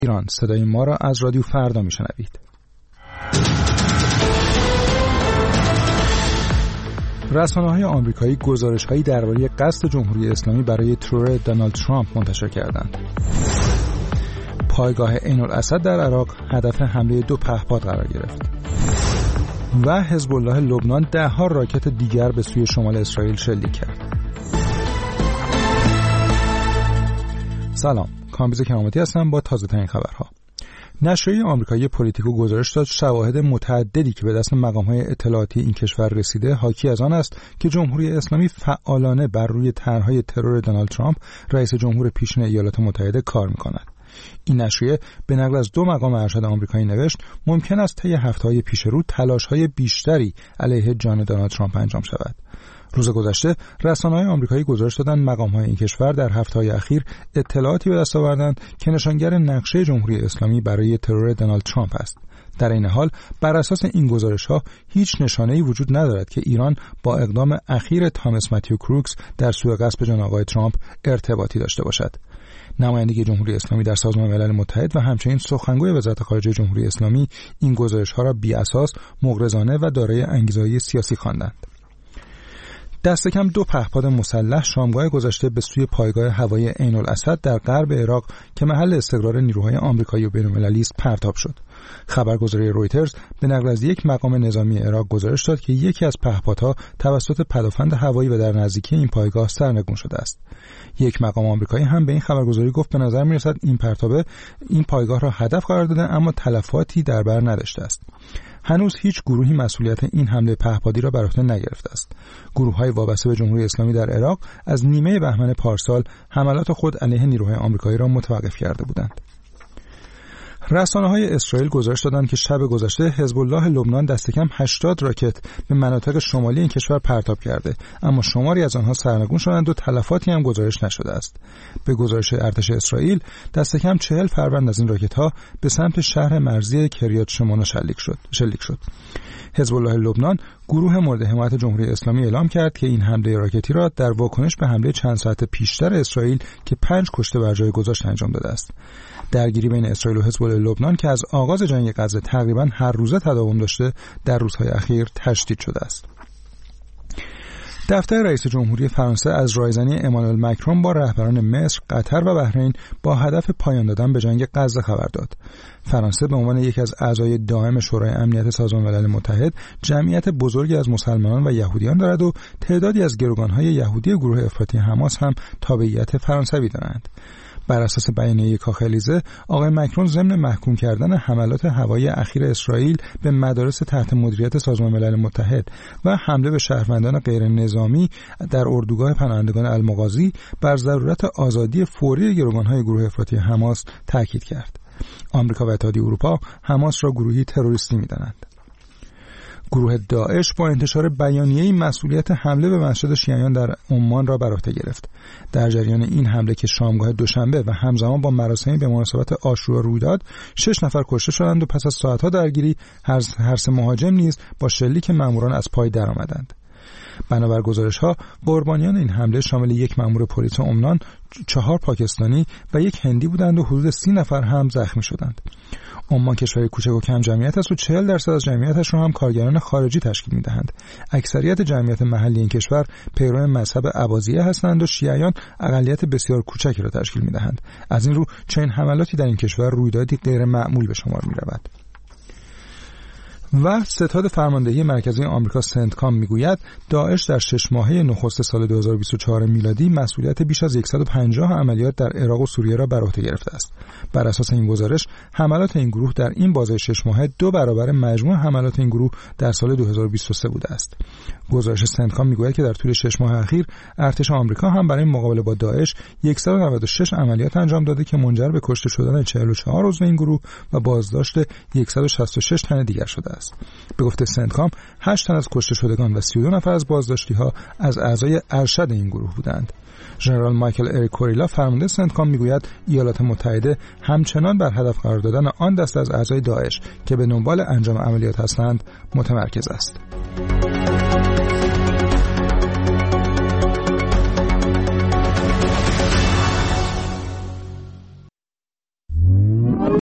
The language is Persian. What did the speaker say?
ایران. صدای ما را از رادیو فردا میشنوید. رسانه‌های آمریکایی گزارش‌هایی درباره قصد جمهوری اسلامی برای ترور دونالد ترامپ منتشر کردند. پایگاه عین الاسد در عراق هدف حمله 2 پهپاد قرار گرفت. و حزب الله لبنان 10 راکت دیگر به سوی شمال اسرائیل شلیک کرد. سلام، کامبیز کرامتی هستم با تازه ترین خبرها. نشریه آمریکایی پلیتیکو گزارش داد شواهد متعددی که به دست مقام‌های اطلاعاتی این کشور رسیده حاکی از آن است که جمهوری اسلامی فعالانه بر روی طرح‌های ترور دونالد ترامپ رئیس جمهور پیشین ایالات متحده کار می‌کند. این نشریه به نقل از 2 مقام ارشد آمریکایی نوشت ممکن است طی هفته‌های پیش رو تلاش‌های بیشتری علیه جان دونالد ترامپ انجام شود. روز گذشته رسانه‌های آمریکایی گزارش دادند مقام‌های این کشور در هفته‌های اخیر اطلاعاتی به دست آوردند که نشانگر نقشه جمهوری اسلامی برای ترور دونالد ترامپ است. در این حال بر اساس این گزارش‌ها هیچ نشانه‌ای وجود ندارد که ایران با اقدام اخیر تامس متیو کروکس در سوء قصد جان آقای ترامپ ارتباطی داشته باشد. نمایندگی جمهوری اسلامی در سازمان ملل متحد و همچنین سخنگوی وزارت خارجه جمهوری اسلامی این گزارش‌ها را بی‌اساس، مغرضانه و دارای انگیزه‌های سیاسی خواندند. دست کم 2 پهپاد مسلح شامگاه گذشته به سوی پایگاه هوایی عین الاسد در غرب عراق که محل استقرار نیروهای آمریکایی و بین‌المللی است پرتاب شد. خبرگزاری رویترز به نقل از یک مقام نظامی عراق گزارش داد که یکی از پهپادها توسط پدافند هوایی و در نزدیکی این پایگاه سرنگون شده است. یک مقام آمریکایی هم به این خبرگزاری گفت به نظر می‌رسد این پرتابه این پایگاه را هدف قرار داده اما تلفاتی در بر نداشته است. هنوز هیچ گروهی مسئولیت این حمله پهپادی را بر عهده نگرفته است. گروه‌های وابسته به جمهوری اسلامی در عراق از نیمه بهمن پارسال حملات خود علیه نیروهای آمریکایی را متوقف کرده بودند. رسانه‌های اسرائیل گزارش دادند که شب گذشته حزب الله لبنان دست کم 80 راکت به مناطق شمالی این کشور پرتاب کرده، اما شماری از آنها سرنگون شدند و تلفاتی هم گزارش نشده است. به گزارش ارتش اسرائیل دست کم 40 فروند از این راکت‌ها به سمت شهر مرزی کریات شمونا شلیک شد. حزب الله لبنان گروه مورد حمایت جمهوری اسلامی اعلام کرد که این حمله راکتی را در واکنش به حمله چند ساعت پیشتر اسرائیل که 5 کشته بر جای گذاشت انجام داده است. درگیری بین اسرائیل و حزب الله لبنان که از آغاز جنگ غزه تقریباً هر روزه تداوم داشته در روزهای اخیر تشدید شده است. دفتر رئیس جمهوری فرانسه از رایزنی امانوئل مکرون با رهبران مصر، قطر و بحرین با هدف پایان دادن به جنگ غزه خبر داد. فرانسه به عنوان یکی از اعضای دائم شورای امنیت سازمان ملل متحد جمعیت بزرگی از مسلمانان و یهودیان دارد و تعدادی از گروگان‌های یهودی گروه افراطی حماس هم تابعیت فرانسوی دارند. بر اساس بیانیه کاخ الیزه، آقای مکرون ضمن محکوم کردن حملات هوایی اخیر اسرائیل به مدارس تحت مدیریت سازمان ملل متحد و حمله به شهروندان غیر نظامی در اردوگاه پناهندگان المغازی بر ضرورت آزادی فوری گروگان‌های گروه افراطی حماس تاکید کرد. آمریکا و اتحادیه اروپا حماس را گروهی تروریستی می‌دانند. گروه داعش با انتشار بیانیه‌ای مسئولیت حمله به مسجد شیعیان در عمان را بر عهده گرفت. در جریان این حمله که شامگاه دوشنبه و همزمان با مراسمی به مناسبت عاشورا روی داد، 6 نفر کشته شدند و پس از ساعت‌ها درگیری هر 3 مهاجم نیز با شلیک ماموران از پای درآمدند. بنابر گزارش‌ها قربانیان این حمله شامل 1 مأمور پلیس عمان، 4 پاکستانی و 1 هندی بودند و حدود 30 نفر هم زخمی شدند. عمان کشوری کوچک و کم جمعیت است و 40% از جمعیتش را هم کارگران خارجی تشکیل می‌دهند. اکثریت جمعیت محلی این کشور پیرو مذهب اباضیه هستند و شیعیان اقلیت بسیار کوچکی را تشکیل می‌دهند. از این رو چنین حملاتی در این کشور رویدادی غیر معمول به شمار می‌رود. و ستاد فرماندهی مرکزی آمریکا سنتکام میگوید داعش در 6 ماهه نخست سال 2024 میلادی مسئولیت بیش از 150 عملیات در عراق و سوریه را بر عهده گرفته است. بر اساس این گزارش حملات این گروه در این بازه 6 ماهه 2 برابر مجموع حملات این گروه در سال 2023 بوده است. گزارش سنتکام میگوید که در طول 6 ماه اخیر ارتش آمریکا هم برای مقابله با داعش 196 عملیات انجام داده که منجر به کشته شدن 44 عضو این گروه و بازداشت 166 تن دیگر شده است. به گفته سنتکام 8 تن از کشته شدگان و 32 نفر از بازداشتی‌ها از اعضای ارشد این گروه بودند. ژنرال مایکل اریکوریلا فرمانده سنتکام میگوید ایالات متحده همچنان بر هدف قرار دادن آن دسته از اعضای داعش که به دنبال انجام عملیات هستند متمرکز است.